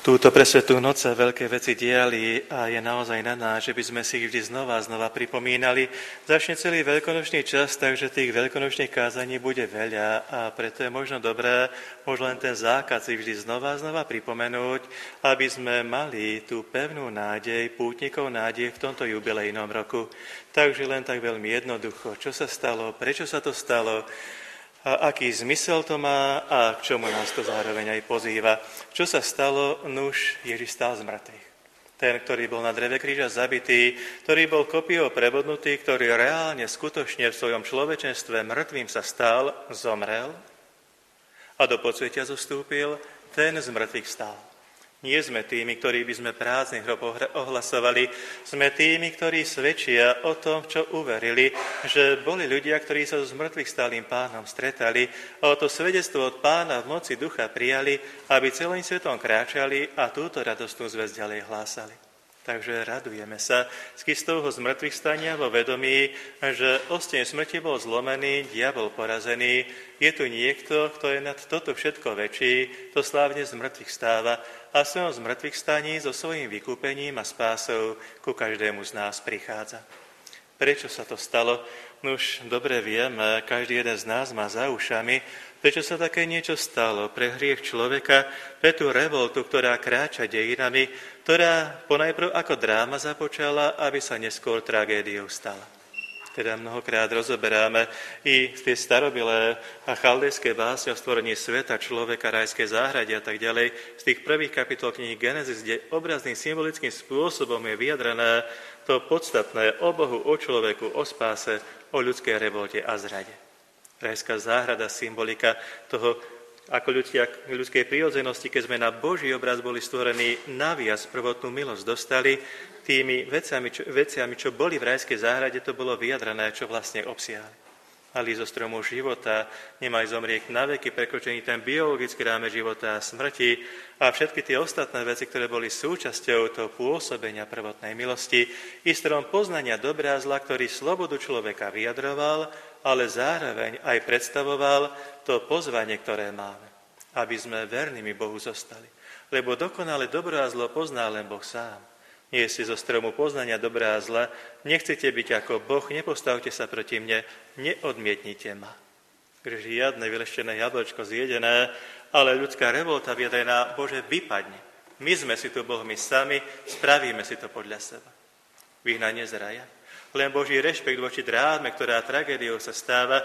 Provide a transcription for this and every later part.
túto presvetú noc sa veľké veci diali a je naozaj na nás, že by sme si ich vždy znova pripomínali. Začne celý veľkonočný čas, takže tých veľkonočných kázaní bude veľa a preto je možno dobré, možno len ten zákaz si vždy znova pripomenúť, aby sme mali tú pevnú nádej, pútnikov nádej v tomto jubilejnom roku. Takže len tak veľmi jednoducho, čo sa stalo, prečo sa to stalo, a aký zmysel to má a k čomu nás to zároveň aj pozýva. Čo sa stalo? Nuž, Ježiš stál z mŕtvych. Ten, ktorý bol na dreve kríža zabitý, ktorý bol kopijou prebodnutý, ktorý reálne, skutočne v svojom človečenstve mŕtvým sa stal, zomrel a do podsvetia zostúpil, ten z mŕtvych stál. Nie sme tými, ktorí by sme prázdny hrob ohlasovali, sme tými, ktorí svedčia o tom, čo uverili, že boli ľudia, ktorí sa s mŕtvych stálým pánom stretali a o to svedectvo od pána v moci ducha prijali, aby celým svetom kráčali a túto radostnú zvesť ďalej hlásali. Takže radujeme sa z Kristovho zmrtvých stania vo vedomí, že osteň smrti bol zlomený, diabol porazený. Je tu niekto, kto je nad toto všetko väčší, to slávne z mŕtvych stáva a svojom zmrtvých staní so svojím vykúpením a spásou ku každému z nás prichádza. Prečo sa to stalo? Už dobre vieme, každý jeden z nás má za ušami, prečo sa také niečo stalo pre hriech človeka, pre tú revoltu, ktorá kráča dejinami, ktorá ponajprv ako dráma započala, aby sa neskôr tragédiou stala. Teda mnohokrát rozoberáme i tie starobilé a chaldejské básne o stvorení sveta, človeka, rajskej záhrady a tak ďalej. Z tých prvých kapitol knihy Genesis, kde obrazným symbolickým spôsobom je vyjadrené to podstatné o Bohu, o človeku, o spáse, o ľudskej revolte a zrade. Rajská záhrada, symbolika toho, ako ľudskej prirodzenosti, keď sme na Boží obraz boli stvorení, naviac prvotnú milosť dostali, tými veciami, čo boli v rajskej záhrade, to bolo vyjadrené, čo vlastne obsiahli. Mali zo stromu života, nemali zomrieť na veky, prekročený ten biologický rámec života a smrti a všetky tie ostatné veci, ktoré boli súčasťou toho pôsobenia prvotnej milosti, i strom poznania dobra a zla, ktorý slobodu človeka vyjadroval, ale zároveň aj predstavoval to pozvanie, ktoré máme, aby sme vernými Bohu zostali. Lebo dokonale dobro a zlo pozná len Boh sám. Nie si zo stromu poznania dobrá a zla, nechcete byť ako Boh, nepostavte sa proti mne, neodmietnite ma. Žiadne vyleštené jablčko zjedené, ale ľudská revolta vyjadrená, Bože, vypadni. My sme si tu Bohmi sami, spravíme si to podľa seba. Vyhnanie z raja. Len Boží rešpekt voči dráme, ktorá tragédiou sa stáva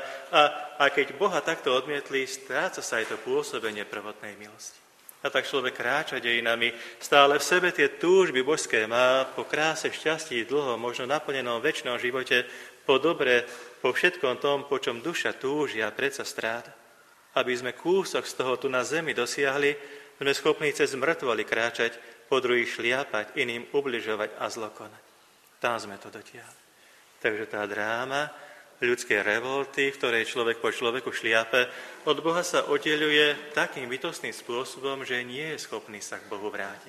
a keď Boha takto odmietli, stráca sa aj to pôsobenie prvotnej milosti. A tak človek kráča dejinami, stále v sebe tie túžby božské má, po kráse, šťastí, dlho, možno naplnenom večnom živote, po dobre, po všetkom tom, po čom duša túži a predsa stráda. Aby sme kúsok z toho tu na zemi dosiahli, sme schopní cez mŕtvoly kráčať, po druhých šliapať, iným ubližovať a zlokonať. Tam sme to dotiahli. Takže tá dráma ľudskej revolty, v ktorej človek po človeku šliape, od Boha sa oddeľuje takým bytostným spôsobom, že nie je schopný sa k Bohu vrátiť.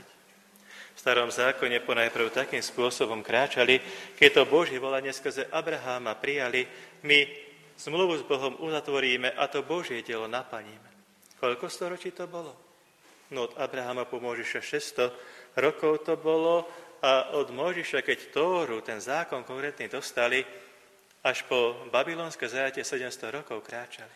V starom zákone ponajprv takým spôsobom kráčali, keď to Božie volanie skrze Abraháma prijali, my zmluvu s Bohom uzatvoríme a to Božie dielo naplníme. Koľko storočí to bolo? No od Abraháma po Mojžiša 600 rokov to bolo a od Mojžiša, keď Tóru, ten zákon konkrétny dostali, až po babylonské zajatie 700 rokov kráčali.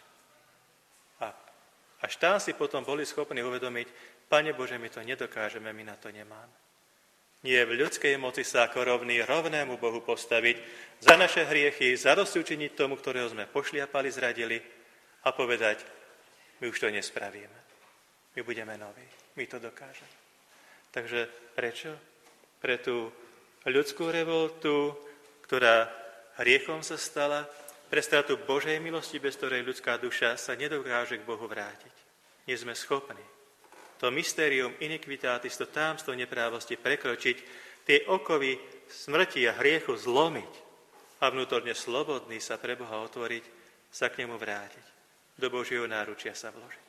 A až tam si potom boli schopní uvedomiť, Pane Bože, my to nedokážeme, my na to nemáme. Nie v ľudskej moci sa ako rovnému Bohu postaviť, za naše hriechy, zadosťučiniť tomu, ktorého sme pošliapali, zradili a povedať, my už to nespravíme. My budeme noví, my to dokážeme. Takže prečo? Pre tú ľudskú revoltu, ktorá hriechom sa stala, pre stratu Božej milosti, bez ktorej ľudská duša sa nedokáže k Bohu vrátiť. Nie sme schopní to mystérium iniquitatis, to támstvo neprávosti prekročiť, tie okovy smrti a hriechu zlomiť a vnútorne slobodný sa pre Boha otvoriť, sa k nemu vrátiť. Do Božieho náručia sa vložiť.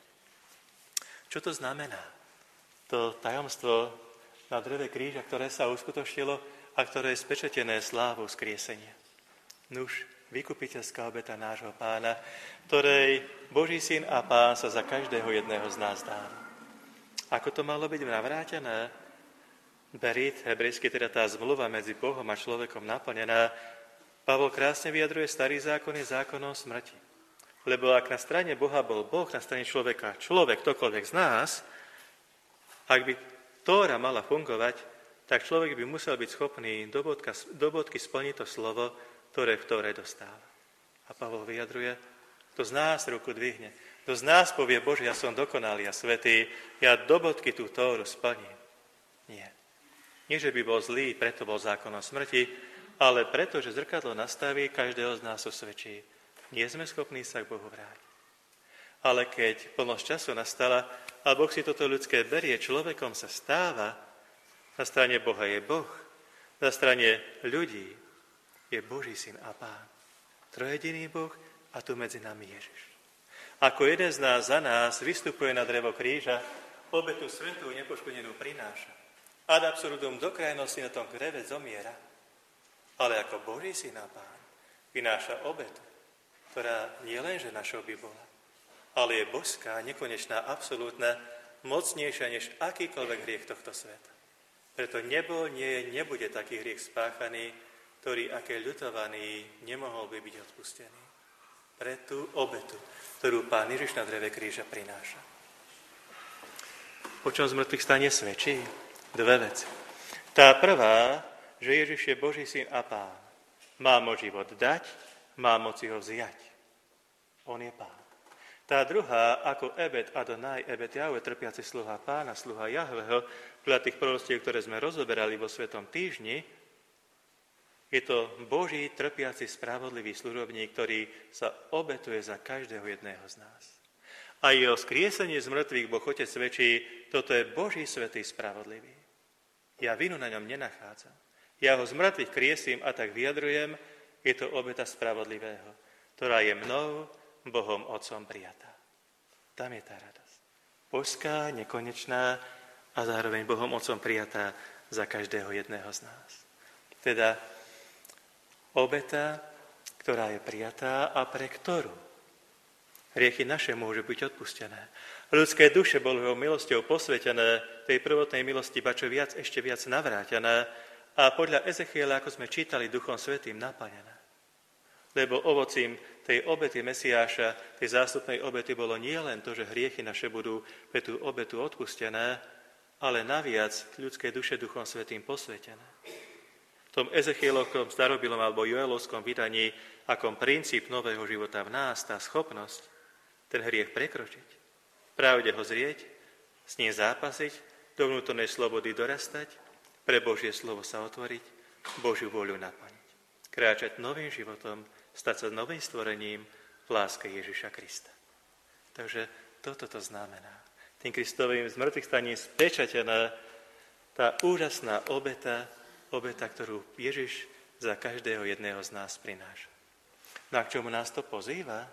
Čo to znamená? To tajomstvo na dreve kríža, ktoré sa uskutočnilo a ktoré je spečetené slávou skriesenia. Nuž, vykupiteľská obeta nášho Pána, ktorej Boží syn a Pán sa za každého jedného z nás dá. Ako to malo byť navrátené? Berit, hebrejsky teda tá zmluva medzi Bohom a človekom naplnená, Pavol krásne vyjadruje, starý zákon je zákonom smrti. Lebo ak na strane Boha bol Boh, na strane človeka človek, ktokoľvek z nás, ak by Tóra mala fungovať, tak človek by musel byť schopný do bodky splniť to slovo, ktoré v Tóre dostáva. A Pavol vyjadruje, kto z nás ruku dvihne, kto z nás povie, Bože, ja som dokonalý a svätý, ja do bodky tú Tóru splním. Nie. Nie, že by bol zlý, preto bol zákonom smrti, ale preto, že zrkadlo nastaví, každého z nás osvedčí. Nie sme schopní sa k Bohu vrátiť. Ale keď plnosť času nastala a Boh si toto ľudské berie, človekom sa stáva, na strane Boha je Boh, na strane ľudí je Boží syn a Pán. Trojediný Boh a tu medzi nami Ježiš. Ako jeden z nás za nás vystupuje na drevo kríža, obetu svätú nepoškodenú prináša. Ad absurdum do krajnosti na tom dreve zomiera, ale ako Boží syn a Pán vynáša obetu, ktorá nie lenže našou by bola, ale je božská, nekonečná, absolútna, mocnejšia než akýkoľvek hriech tohto sveta. Preto nebol, nie je, nebude taký hriech spáchaný, ktorý, aké ľutovaný, nemohol by byť odpustený. Pre tú obetu, ktorú Pán Ježiš na dreve kríža prináša. O čom z mŕtvych stane svedčí? Dve veci. Tá prvá, že Ježiš je Boží syn a Pán. Má moc život dať, má moci ho vziať. On je Pán. Tá druhá, ako Ebed Adonai, Ebed Jahve, trpiaci sluha Pána, sluha Jahveho, podľa tých proroctiev, ktoré sme rozoberali vo Svetom týždni, je to Boží trpiaci spravodlivý služobník, ktorý sa obetuje za každého jedného z nás. A jeho skriesenie z mŕtvych Boh Otec svedčí, toto je Boží svätý spravodlivý. Ja vinu na ňom nenachádzam. Ja ho z mŕtvych kriesím a tak vyjadrujem, je to obeta spravodlivého, ktorá je mnou, Bohom Otcom prijatá. Tam je tá radosť. Božská, nekonečná a zároveň Bohom Otcom prijatá za každého jedného z nás. Teda obeta, ktorá je prijatá a pre ktorú hriechy naše môžu byť odpustené. Ľudské duše boli jeho milosťou posvetené, tej prvotnej milosti, ba čo viac, ešte viac navrátené a podľa Ezechiela, ako sme čítali, Duchom Svätým naplnené. Lebo ovocím tej obety Mesiáša, tej zástupnej obety bolo nie len to, že hriechy naše budú pre tú obetu odpustené, ale naviac ľudské duše Duchom Svätým posvetené. V tom Ezechielovskom starobilom alebo Joelovskom vydaní, akom princíp nového života v nás, tá schopnosť ten hriech prekročiť, pravde ho zrieť, s ním zápasiť, do vnútornej slobody dorastať, pre Božie slovo sa otvoriť, Božiu voľu naplniť. Kráčať novým životom, stať sa novým stvorením v láske Ježiša Krista. Takže toto to znamená. Tým Kristovým zmrtvých staním spečatená tá úžasná obeta, ktorú Ježiš za každého jedného z nás prináša. No a k čomu nás to pozýva?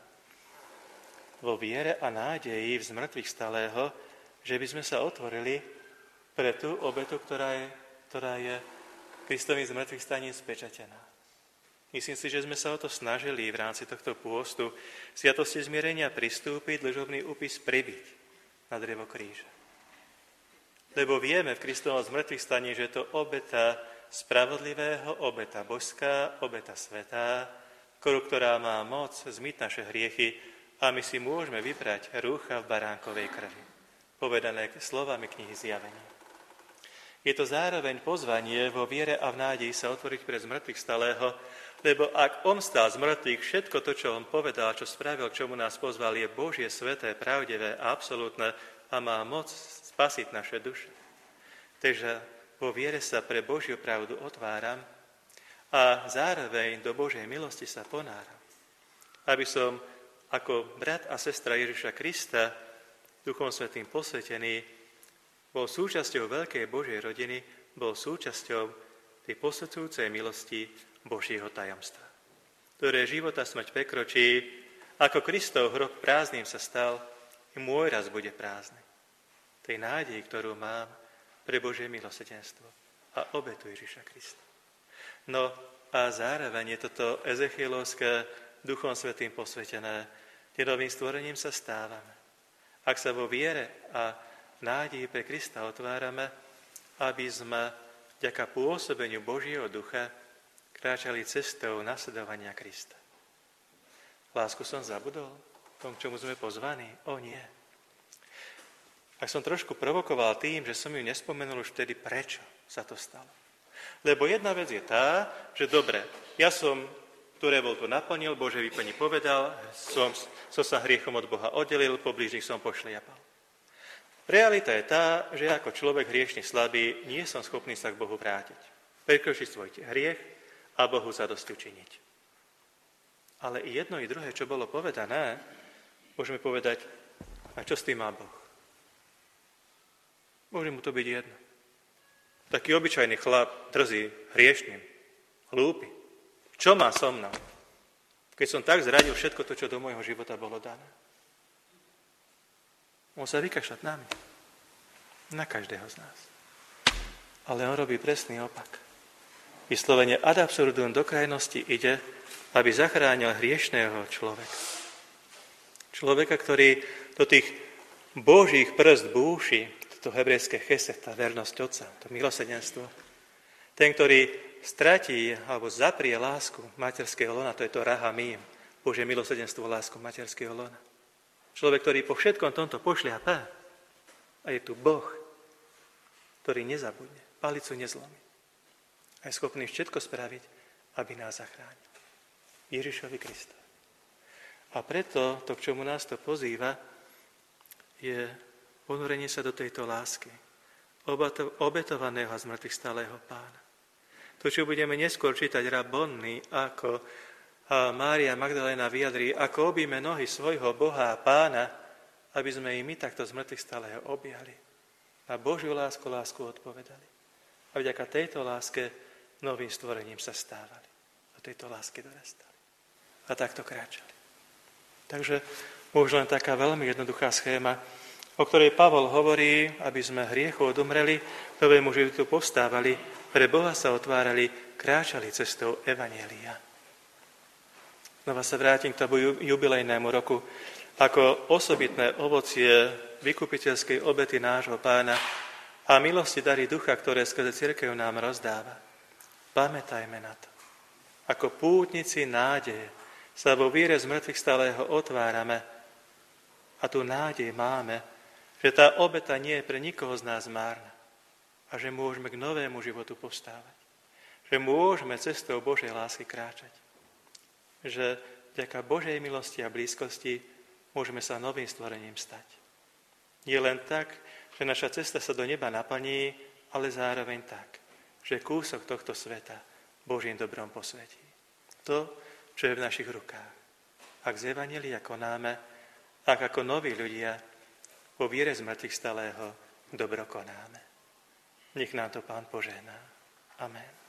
Vo viere a nádeji v zmrtvých stalého, že by sme sa otvorili pre tú obetu, ktorá je Kristovým zmrtvých staním spečatená. Myslím si, že sme sa o to snažili v rámci tohto pôstu sviatosti zmierenia pristúpiť, dlžobný úpis pribiť na drevo kríža. Lebo vieme v Kristovom zmrtvých staní, že je to obeta spravodlivého, obeta božská, obeta svätá, ktorá má moc zmyť naše hriechy a my si môžeme vybrať rúcha v baránkovej krvi. Povedané slovami knihy Zjavenia. Je to zároveň pozvanie vo viere a v nádeji sa otvoriť pre zmrtvých stalého, lebo ak on stál z mŕtvych, všetko to, čo on povedal, čo spravil, k čomu nás pozval, je Božie, sveté, pravdivé a absolútne a má moc spasiť naše duše. Takže vo viere sa pre Božiu pravdu otváram a zároveň do Božej milosti sa ponáram. Aby som ako brat a sestra Ježiša Krista, Duchom Svätým posvetený, bol súčasťou veľkej Božej rodiny, bol súčasťou tej posvedzujúcej milosti Božieho tajomstva, ktoré života smrť prekročí, ako Kristov hrob prázdnym sa stal, i môj raz bude prázdny. Tej nádeji, ktorú mám pre Božie milosrdenstvo a obetu Ježiša Krista. No a zároveň je toto Ezechielovské Duchom Svätým posvetené, kde novým stvorením sa stávame. Ak sa vo viere a nádeji pre Krista otvárame, aby sme vďaka pôsobeniu Božieho ducha kráčali cestou nasledovania Krista. Lásku som zabudol? Tom, k čomu sme pozvaní? O nie. Ak som trošku provokoval tým, že som ju nespomenul už vtedy, prečo sa to stalo. Lebo jedna vec je tá, že dobre, ja som tú revoltu naplnil, Bože vyplní povedal, som sa hriechom od Boha oddelil, po blížnych som pošliapal. Realita je tá, že ako človek hriešne slabý, nie som schopný sa k Bohu vrátiť. Prekročiť svoj hriech a Bohu zadosti učiniť. Ale i jedno, i druhé, čo bolo povedané, môžeme povedať, a čo s tým má Boh? Môže mu to byť jedno. Taký obyčajný chlap, drzý, hriešným, hlúpy. Čo má so mnou? Keď som tak zradil všetko to, čo do môjho života bolo dané. On sa vykašľať nami. Na každého z nás. Ale on robí presný opak. Vyslovene ad absurdum do krajnosti ide, aby zachránil hriešného človeka. Človeka, ktorý do tých Božích prst búši, to hebrejské chesed, tá vernosť Otca, to milosrdenstvo. Ten, ktorý stratí alebo zaprie lásku materského lona, to je to rahamím, Božie milosrdenstvo, lásku materského lona. Človek, ktorý po všetkom tomto pošliapá a je tu Boh, ktorý nezabudne, palicu nezlomí. A je schopný všetko spraviť, aby nás zachránil. Ježišovi Krista. A preto to, k čomu nás to pozýva, je ponorenie sa do tejto lásky, obetovaného a zmrtvých stálého Pána. To, čo budeme neskôr čítať rabonni, ako Mária Magdalena vyjadrí, ako objíme nohy svojho Boha a Pána, aby sme i my takto zmrtvých stálého objali. Na Božiu lásku odpovedali. A vďaka tejto láske novým stvorením sa stávali. Do tejto lásky dorastali. A takto kráčali. Takže možno len taká veľmi jednoduchá schéma, o ktorej Pavol hovorí, aby sme hriechu odumreli, novému životu povstávali, pre Boha sa otvárali, kráčali cestou evanjelia. Znova sa vrátim k tomu jubilejnému roku. Ako osobitné ovocie vykupiteľskej obety nášho Pána a milosti dary ducha, ktoré skrze cirkev nám rozdáva. Pamätajme na to. Ako pútnici nádeje sa vo viere z mŕtvych stálého otvárame a tu nádej máme, že tá obeta nie je pre nikoho z nás márna a že môžeme k novému životu povstávať. Že môžeme cestou Božej lásky kráčať. Že vďaka Božej milosti a blízkosti môžeme sa novým stvorením stať. Nie len tak, že naša cesta sa do neba naplní, ale zároveň tak, že kúsok tohto sveta Božím dobrom posvetí. To, čo je v našich rukách. Ak z evanjelia konáme, tak ako noví ľudia vo viere z mŕtvych stalého dobro konáme. Nech nám to Pán požehná. Amen.